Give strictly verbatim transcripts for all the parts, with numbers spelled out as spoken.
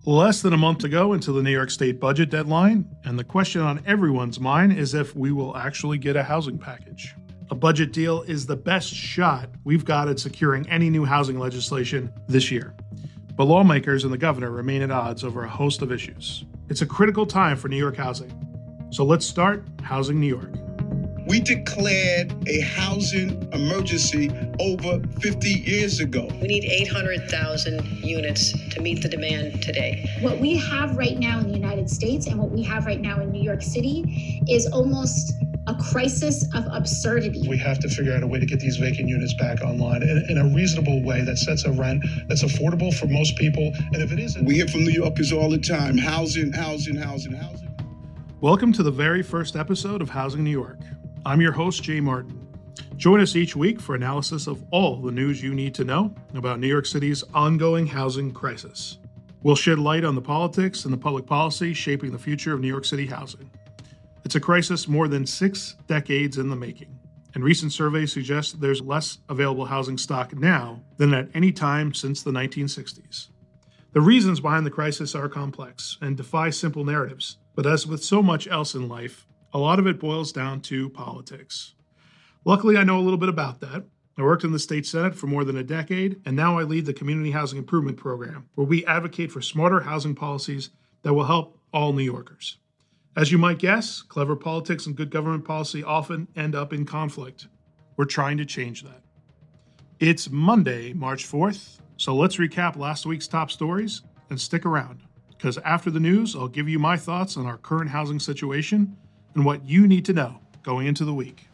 Less than a month to go until the New York State budget deadline, and the question on everyone's mind is if we will actually get a housing package. A budget deal is the best shot we've got at securing any new housing legislation this year. But lawmakers and the governor remain at odds over a host of issues. It's a critical time for New York housing. So let's start Housing New York. We declared a housing emergency over fifty years ago. We need eight hundred thousand units to meet the demand today. What we have right now in the United States and what we have right now in New York City is almost a crisis of absurdity. We have to figure out a way to get these vacant units back online in, in a reasonable way that sets a rent that's affordable for most people. And if it isn't... We hear from New Yorkers all the time, housing, housing, housing, housing. Welcome to the very first episode of Housing New York. I'm your host, Jay Martin. Join us each week for analysis of all the news you need to know about New York City's ongoing housing crisis. We'll shed light on the politics and the public policy shaping the future of New York City housing. It's a crisis more than six decades in the making, and recent surveys suggest there's less available housing stock now than at any time since the nineteen sixties. The reasons behind the crisis are complex and defy simple narratives, but as with so much else in life, a lot of it boils down to politics. Luckily, I know a little bit about that. I worked in the state Senate for more than a decade, and now I lead the Community Housing Improvement Program, where we advocate for smarter housing policies that will help all New Yorkers. As you might guess, clever politics and good government policy often end up in conflict. We're trying to change that. It's Monday, March fourth, so let's recap last week's top stories and stick around, because after the news, I'll give you my thoughts on our current housing situation and what you need to know going into the week.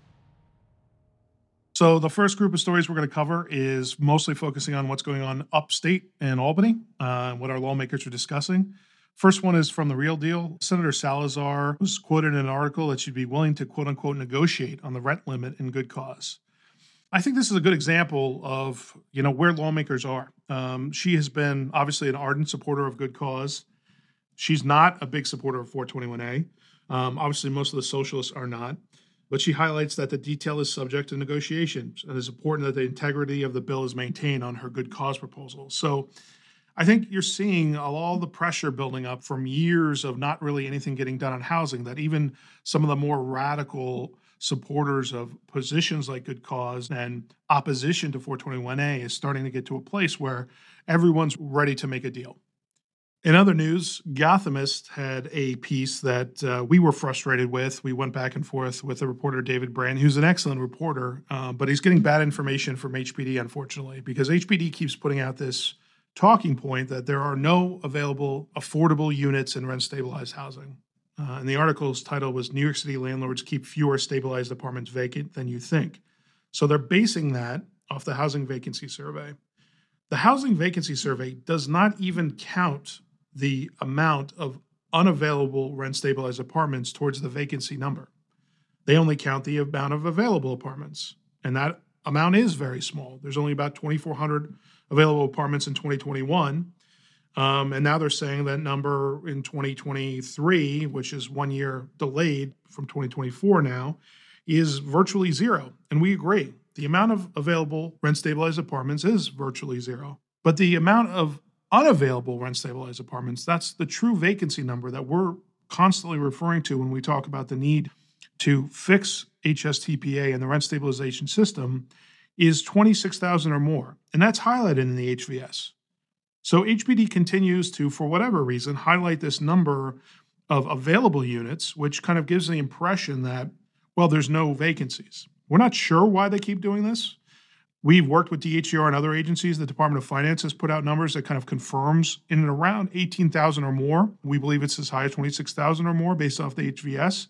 So the first group of stories we're going to cover is mostly focusing on what's going on upstate in Albany, uh, and what our lawmakers are discussing. First one is from The Real Deal. Senator Salazar was quoted in an article that she'd be willing to quote unquote negotiate on the rent limit in good cause. I think this is a good example of, you know, where lawmakers are. Um, she has been obviously an ardent supporter of good cause. She's not a big supporter of four twenty-one A. Um, obviously, most of the socialists are not, but she highlights that the detail is subject to negotiations, and it's important that the integrity of the bill is maintained on her good cause proposal. So I think you're seeing all the pressure building up from years of not really anything getting done on housing, that even some of the more radical supporters of positions like good cause and opposition to four twenty-one A is starting to get to a place where everyone's ready to make a deal. In other news, Gothamist had a piece that uh, we were frustrated with. We went back and forth with the reporter David Brand, who's an excellent reporter, uh, but he's getting bad information from H P D, unfortunately, because H P D keeps putting out this talking point that there are no available affordable units in rent-stabilized housing. Uh, and the article's title was New York City Landlords Keep Fewer Stabilized Apartments Vacant Than You Think. So they're basing that off the Housing Vacancy Survey. The Housing Vacancy Survey does not even count the amount of unavailable rent-stabilized apartments towards the vacancy number. They only count the amount of available apartments, and that amount is very small. There's only about twenty-four hundred available apartments in twenty twenty-one, um, and now they're saying that number in twenty twenty-three, which is one year delayed from twenty twenty-four now, is virtually zero, and we agree. The amount of available rent-stabilized apartments is virtually zero, but the amount of unavailable rent-stabilized apartments, that's the true vacancy number that we're constantly referring to when we talk about the need to fix H S T P A and the rent stabilization system, is twenty-six thousand or more. And that's highlighted in the H V S. So H P D continues to, for whatever reason, highlight this number of available units, which kind of gives the impression that, well, there's no vacancies. We're not sure why they keep doing this. We've worked with D H E R and other agencies. The Department of Finance has put out numbers that kind of confirms in and around eighteen thousand or more. We believe it's as high as twenty-six thousand or more based off the H V S.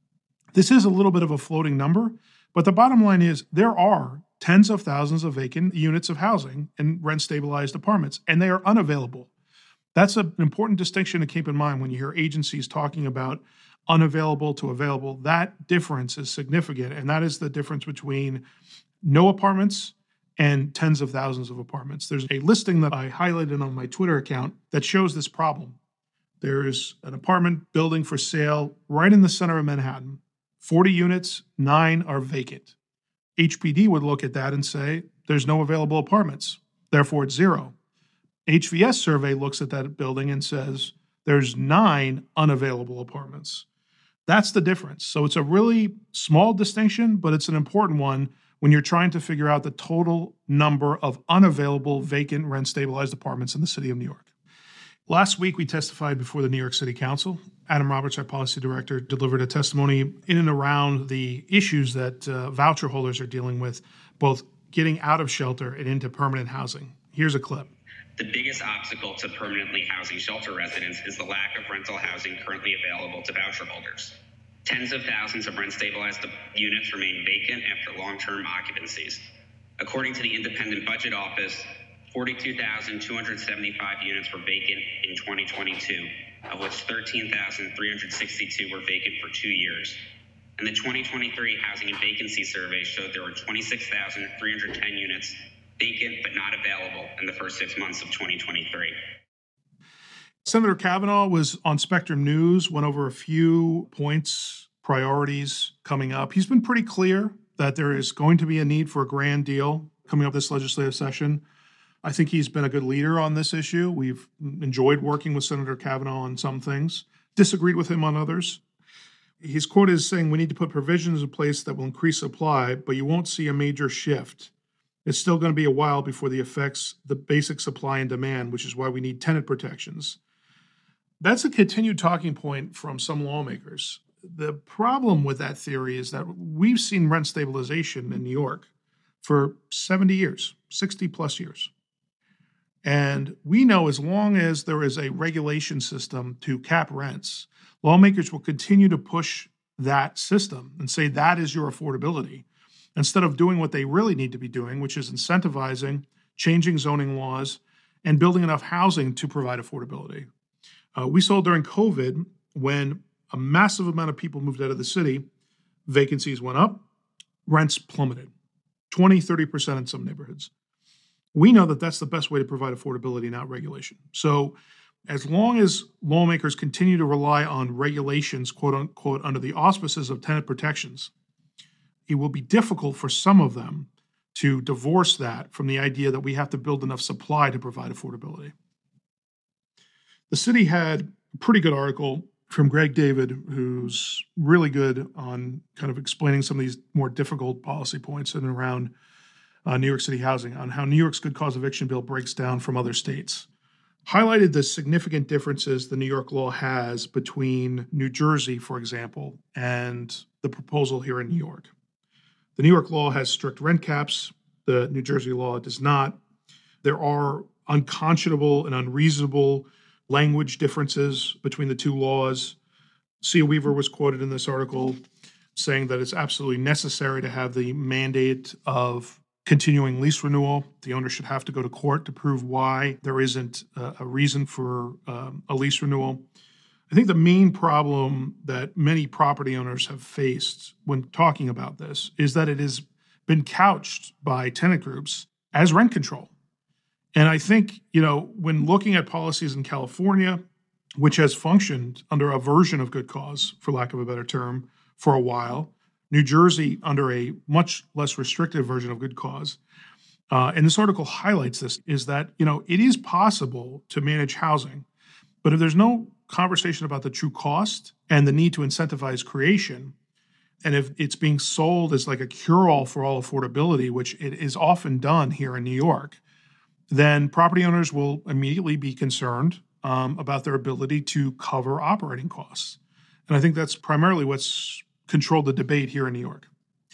This is a little bit of a floating number, but the bottom line is there are tens of thousands of vacant units of housing in rent-stabilized apartments, and they are unavailable. That's an important distinction to keep in mind when you hear agencies talking about unavailable to available. That difference is significant, and that is the difference between no apartments and tens of thousands of apartments. There's a listing that I highlighted on my Twitter account that shows this problem. There is an apartment building for sale right in the center of Manhattan. forty units, nine are vacant. H P D would look at that and say, there's no available apartments, therefore it's zero. H V S survey looks at that building and says there's nine unavailable apartments. That's the difference. So it's a really small distinction, but it's an important one when you're trying to figure out the total number of unavailable vacant rent stabilized apartments in the city of New York. Last week, we testified before the New York City Council. Adam Roberts, our policy director, delivered a testimony in and around the issues that uh, voucher holders are dealing with, both getting out of shelter and into permanent housing. Here's a clip. The biggest obstacle to permanently housing shelter residents is the lack of rental housing currently available to voucher holders. Tens of thousands of rent-stabilized units remain vacant after long-term occupancies. According to the Independent Budget Office, forty-two thousand two hundred seventy-five units were vacant in twenty twenty-two, of which thirteen thousand three hundred sixty-two were vacant for two years. And the twenty twenty-three Housing and Vacancy Survey showed there were twenty-six thousand three hundred ten units vacant but not available in the first six months of twenty twenty-three. Senator Kavanaugh was on Spectrum News, went over a few points, priorities coming up. He's been pretty clear that there is going to be a need for a grand deal coming up this legislative session. I think he's been a good leader on this issue. We've enjoyed working with Senator Kavanaugh on some things, disagreed with him on others. His quote is saying, "We need to put provisions in place that will increase supply, but you won't see a major shift. It's still going to be a while before the affects the basic supply and demand, which is why we need tenant protections." That's a continued talking point from some lawmakers. The problem with that theory is that we've seen rent stabilization in New York for seventy years, sixty plus years. And we know as long as there is a regulation system to cap rents, lawmakers will continue to push that system and say that is your affordability, instead of doing what they really need to be doing, which is incentivizing, changing zoning laws, and building enough housing to provide affordability. Uh, we saw during COVID, when a massive amount of people moved out of the city, vacancies went up, rents plummeted, twenty, thirty percent in some neighborhoods. We know that that's the best way to provide affordability, not regulation. So as long as lawmakers continue to rely on regulations, quote unquote, under the auspices of tenant protections, it will be difficult for some of them to divorce that from the idea that we have to build enough supply to provide affordability. The city had a pretty good article from Greg David, who's really good on kind of explaining some of these more difficult policy points in and around uh, New York City housing, on how New York's good cause eviction bill breaks down from other states. Highlighted the significant differences the New York law has between New Jersey, for example, and the proposal here in New York. The New York law has strict rent caps. The New Jersey law does not. There are unconscionable and unreasonable language differences between the two laws. Sia Weaver was quoted in this article saying that it's absolutely necessary to have the mandate of continuing lease renewal. The owner should have to go to court to prove why there isn't a, a reason for um, a lease renewal. I think the main problem that many property owners have faced when talking about this is that it has been couched by tenant groups as rent control. And I think, you know, when looking at policies in California, which has functioned under a version of good cause, for lack of a better term, for a while, New Jersey under a much less restrictive version of good cause, uh, and this article highlights this, is that, you know, it is possible to manage housing, but if there's no conversation about the true cost and the need to incentivize creation, and if it's being sold as like a cure-all for all affordability, which it is often done here in New York, then property owners will immediately be concerned um, about their ability to cover operating costs. And I think that's primarily what's controlled the debate here in New York.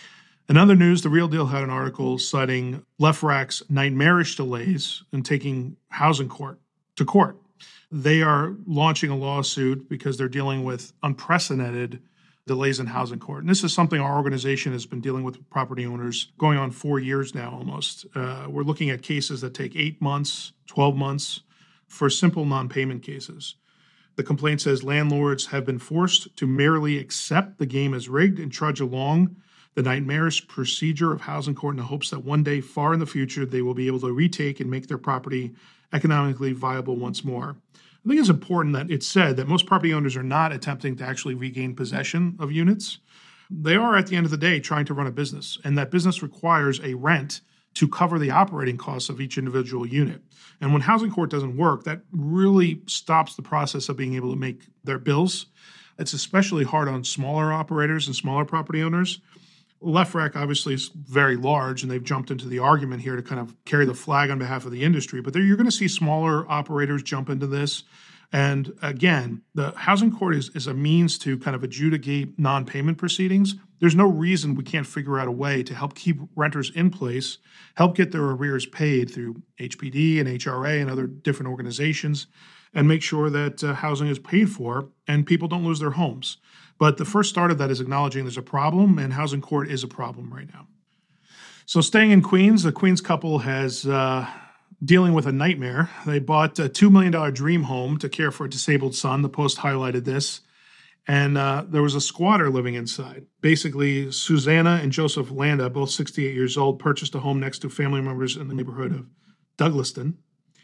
In other news, The Real Deal had an article citing LEFRAC's nightmarish delays in taking housing court to court. They are launching a lawsuit because they're dealing with unprecedented delays in housing court. And this is something our organization has been dealing with property owners going on four years now almost. Uh, we're looking at cases that take eight months, twelve months for simple non-payment cases. The complaint says landlords have been forced to merely accept the game as rigged and trudge along the nightmarish procedure of housing court in the hopes that one day far in the future they will be able to retake and make their property economically viable once more. I think it's important that it's said that most property owners are not attempting to actually regain possession of units. They are, at the end of the day, trying to run a business, and that business requires a rent to cover the operating costs of each individual unit. And when housing court doesn't work, that really stops the process of being able to make their bills. It's especially hard on smaller operators and smaller property owners. LEFRAC obviously is very large, and they've jumped into the argument here to kind of carry the flag on behalf of the industry. But there, you're going to see smaller operators jump into this. And again, the housing court is, is a means to kind of adjudicate non-payment proceedings. There's no reason we can't figure out a way to help keep renters in place, help get their arrears paid through H P D and H R A and other different organizations, and make sure that uh, housing is paid for and people don't lose their homes. But the first start of that is acknowledging there's a problem, and housing court is a problem right now. So staying in Queens, the Queens couple has uh, dealing with a nightmare. They bought a two million dollars dream home to care for a disabled son. The Post highlighted this. And uh, there was a squatter living inside. Basically, Susanna and Joseph Landa, both sixty-eight years old, purchased a home next to family members in the neighborhood of Douglaston,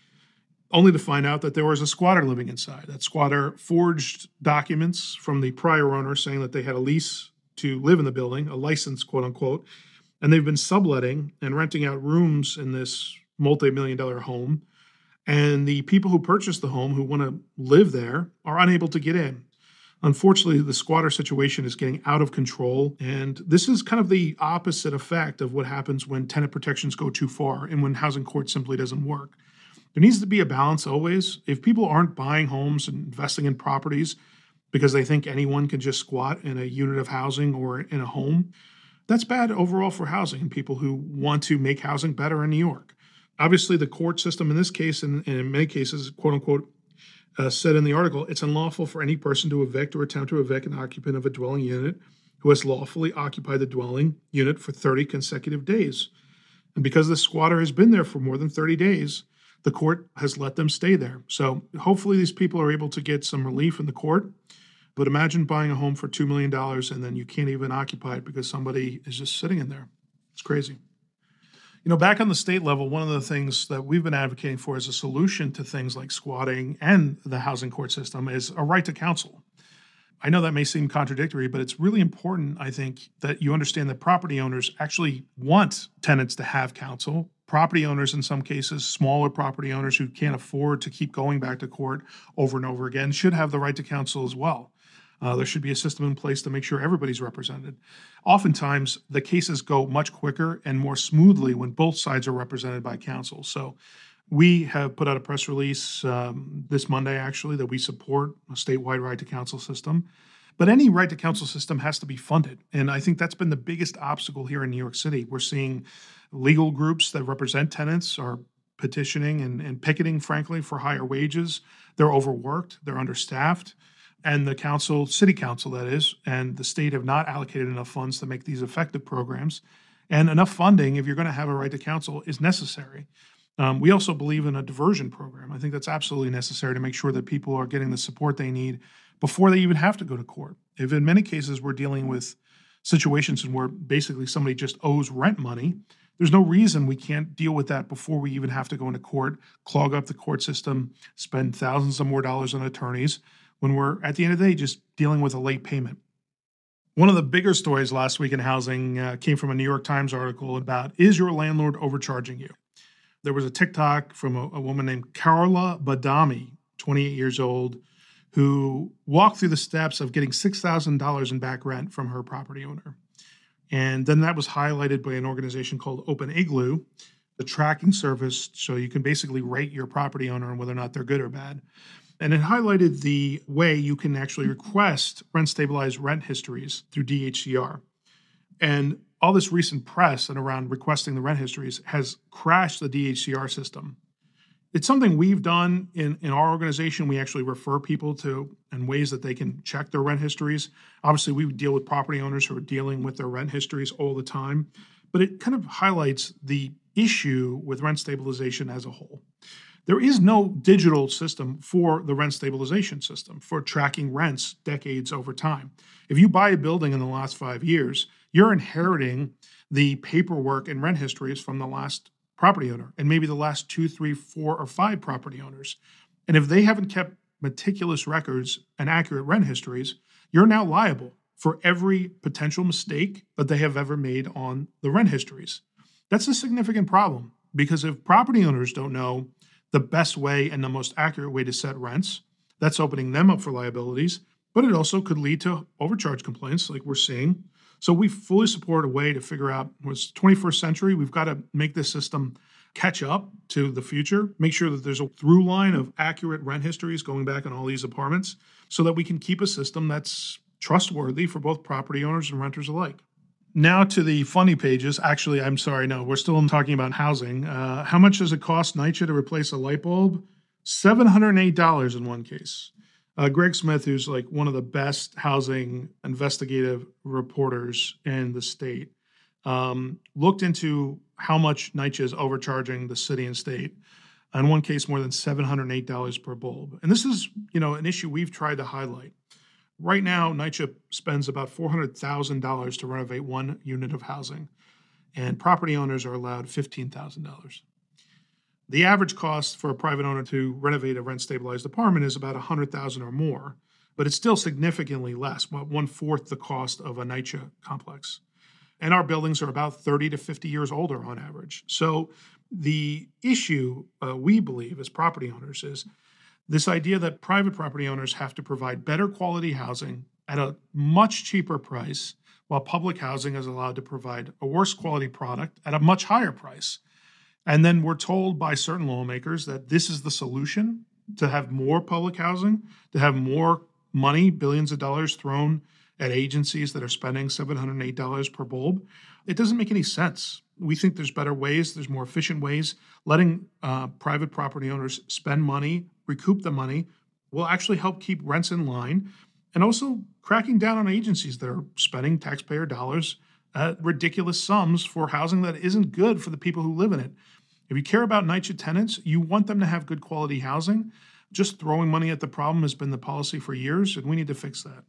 only to find out that there was a squatter living inside. That squatter forged documents from the prior owner saying that they had a lease to live in the building, a license, quote unquote, and they've been subletting and renting out rooms in this multi-million dollar home. And the people who purchased the home, who want to live there, are unable to get in. Unfortunately, the squatter situation is getting out of control, and this is kind of the opposite effect of what happens when tenant protections go too far and when housing court simply doesn't work. There needs to be a balance always. If people aren't buying homes and investing in properties because they think anyone can just squat in a unit of housing or in a home, that's bad overall for housing and people who want to make housing better in New York. Obviously, the court system in this case, and, and in many cases, quote unquote, uh, said in the article, it's unlawful for any person to evict or attempt to evict an occupant of a dwelling unit who has lawfully occupied the dwelling unit for thirty consecutive days. And because the squatter has been there for more than thirty days, the court has let them stay there. So hopefully these people are able to get some relief in the court. But imagine buying a home for two million dollars and then you can't even occupy it because somebody is just sitting in there. It's crazy. You know, back on the state level, one of the things that we've been advocating for as a solution to things like squatting and the housing court system is a right to counsel. I know that may seem contradictory, but it's really important, I think, that you understand that property owners actually want tenants to have counsel. Property owners, in some cases, smaller property owners who can't afford to keep going back to court over and over again, should have the right to counsel as well. Uh, there should be a system in place to make sure everybody's represented. Oftentimes, the cases go much quicker and more smoothly when both sides are represented by counsel. So we have put out a press release um, this Monday, actually, that we support a statewide right to counsel system. But any right to counsel system has to be funded. And I think that's been the biggest obstacle here in New York City. We're seeing legal groups that represent tenants are petitioning and, and picketing, frankly, for higher wages. They're overworked. They're understaffed. And the council, city council, that is, and the state have not allocated enough funds to make these effective programs. And enough funding, if you're going to have a right to counsel, is necessary. Um, we also believe in a diversion program. I think that's absolutely necessary to make sure that people are getting the support they need before they even have to go to court. If in many cases we're dealing with situations where basically somebody just owes rent money, there's no reason we can't deal with that before we even have to go into court, clog up the court system, spend thousands of more dollars on attorneys, when we're, at the end of the day, just dealing with a late payment. One of the bigger stories last week in housing uh, came from a New York Times article about, is your landlord overcharging you? There was a TikTok from a, a woman named Carla Badami, twenty-eight years old, who walked through the steps of getting six thousand dollars in back rent from her property owner. And then that was highlighted by an organization called Open Igloo, the tracking service, so you can basically rate your property owner and whether or not they're good or bad. And it highlighted the way you can actually request rent-stabilized rent histories through D H C R. And all this recent press and around requesting the rent histories has crashed the D H C R system. It's something we've done in, in our organization. We actually refer people to and ways that they can check their rent histories. Obviously, we deal with property owners who are dealing with their rent histories all the time. But it kind of highlights the issue with rent stabilization as a whole. There is no digital system for the rent stabilization system, for tracking rents decades over time. If you buy a building in the last five years, you're inheriting the paperwork and rent histories from the last property owner and maybe the last two, three, four, or five property owners. And if they haven't kept meticulous records and accurate rent histories, you're now liable for every potential mistake that they have ever made on the rent histories. That's a significant problem because if property owners don't know the best way and the most accurate way to set rents, that's opening them up for liabilities, but it also could lead to overcharge complaints like we're seeing. So we fully support a way to figure out what's twenty-first century. We've got to make this system catch up to the future, make sure that there's a through line of accurate rent histories going back on all these apartments so that we can keep a system that's trustworthy for both property owners and renters alike. Now to the funny pages. Actually, I'm sorry, no, we're still talking about housing. Uh, how much does it cost NYCHA to replace a light bulb? seven hundred eight dollars in one case. Uh, Greg Smith, who's like one of the best housing investigative reporters in the state, um, looked into how much NYCHA is overcharging the city and state. In one case, more than seven hundred eight dollars per bulb. And this is, you know, an issue we've tried to highlight. Right now, NYCHA spends about four hundred thousand dollars to renovate one unit of housing, and property owners are allowed fifteen thousand dollars. The average cost for a private owner to renovate a rent-stabilized apartment is about one hundred thousand dollars or more, but it's still significantly less, about one-fourth the cost of a NYCHA complex. And our buildings are about thirty to fifty years older on average. So the issue, uh, we believe, as property owners is this idea that private property owners have to provide better quality housing at a much cheaper price, while public housing is allowed to provide a worse quality product at a much higher price. And then we're told by certain lawmakers that this is the solution to have more public housing, to have more money, billions of dollars thrown at agencies that are spending seven hundred eight dollars per bulb. It doesn't make any sense. We think there's better ways, there's more efficient ways. Letting uh, private property owners spend money, recoup the money, will actually help keep rents in line, and also cracking down on agencies that are spending taxpayer dollars at ridiculous sums for housing that isn't good for the people who live in it. If you care about NYCHA tenants, you want them to have good quality housing. Just throwing money at the problem has been the policy for years, and we need to fix that.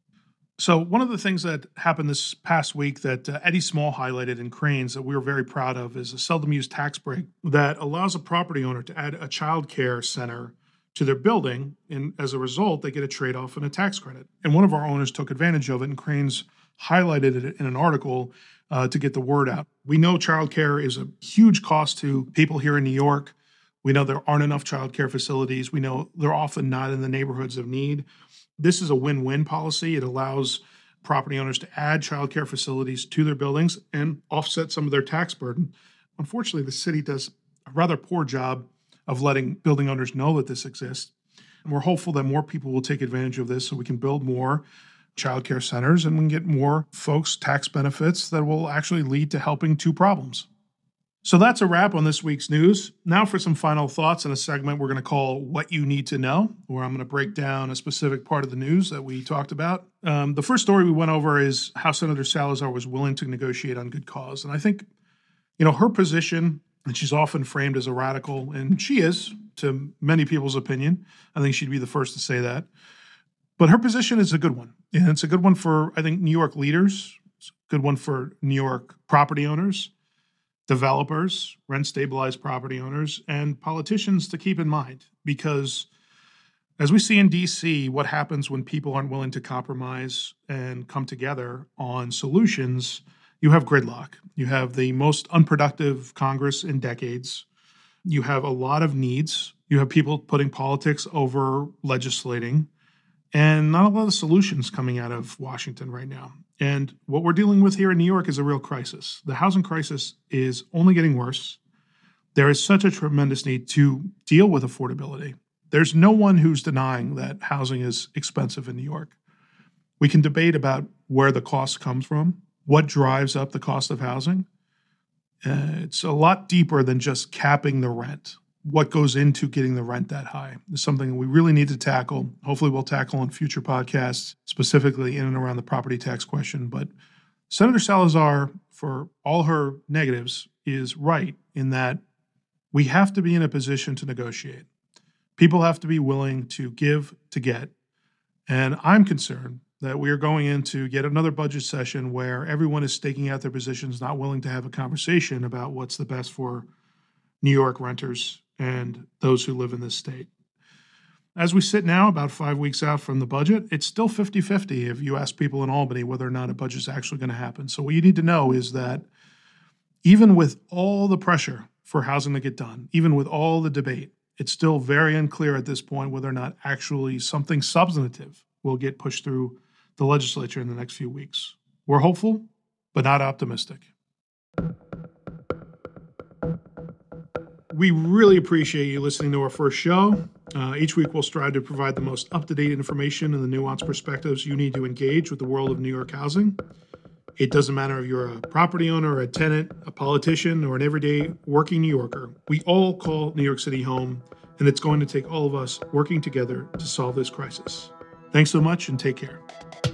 So one of the things that happened this past week that uh, Eddie Small highlighted in Cranes that we were very proud of is a seldom used tax break that allows a property owner to add a child care center to their building, and as a result, they get a trade-off and a tax credit. And one of our owners took advantage of it, and Cranes highlighted it in an article uh, to get the word out. We know childcare is a huge cost to people here in New York. We know there aren't enough childcare facilities. We know they're often not in the neighborhoods of need. This is a win-win policy. It allows property owners to add childcare facilities to their buildings and offset some of their tax burden. Unfortunately, the city does a rather poor job of letting building owners know that this exists. And we're hopeful that more people will take advantage of this so we can build more childcare centers and we can get more folks tax benefits that will actually lead to helping two problems. So that's a wrap on this week's news. Now for some final thoughts in a segment we're going to call What You Need to Know, where I'm going to break down a specific part of the news that we talked about. Um, the first story we went over is how Senator Salazar was willing to negotiate on good cause. And I think, you know, her position, and she's often framed as a radical, and she is, to many people's opinion. I think she'd be the first to say that. But her position is a good one. And it's a good one for, I think, New York leaders. It's a good one for New York property owners, developers, rent-stabilized property owners, and politicians to keep in mind. Because as we see in D C, what happens when people aren't willing to compromise and come together on solutions, you have gridlock. You have the most unproductive Congress in decades. You have a lot of needs. You have people putting politics over legislating, and not a lot of solutions coming out of Washington right now. And what we're dealing with here in New York is a real crisis. The housing crisis is only getting worse. There is such a tremendous need to deal with affordability. There's no one who's denying that housing is expensive in New York. We can debate about where the cost comes from, what drives up the cost of housing. Uh, it's a lot deeper than just capping the rent. What goes into getting the rent that high is something we really need to tackle. Hopefully we'll tackle in future podcasts, specifically in and around the property tax question. But Senator Salazar, for all her negatives, is right in that we have to be in a position to negotiate. People have to be willing to give to get. And I'm concerned that we are going into yet another budget session where everyone is staking out their positions, not willing to have a conversation about what's the best for New York renters and those who live in this state. As we sit now, about five weeks out from the budget, it's still fifty-fifty if you ask people in Albany whether or not a budget is actually going to happen. So what you need to know is that Even with all the pressure for housing to get done, even with all the debate, it's still very unclear at this point whether or not actually something substantive will get pushed through the legislature in the next few weeks. We're hopeful, but not optimistic. We really appreciate you listening to our first show. Uh, each week we'll strive to provide the most up-to-date information and the nuanced perspectives you need to engage with the world of New York housing. It doesn't matter if you're a property owner, or a tenant, a politician, or an everyday working New Yorker. We all call New York City home, and it's going to take all of us working together to solve this crisis. Thanks so much and take care.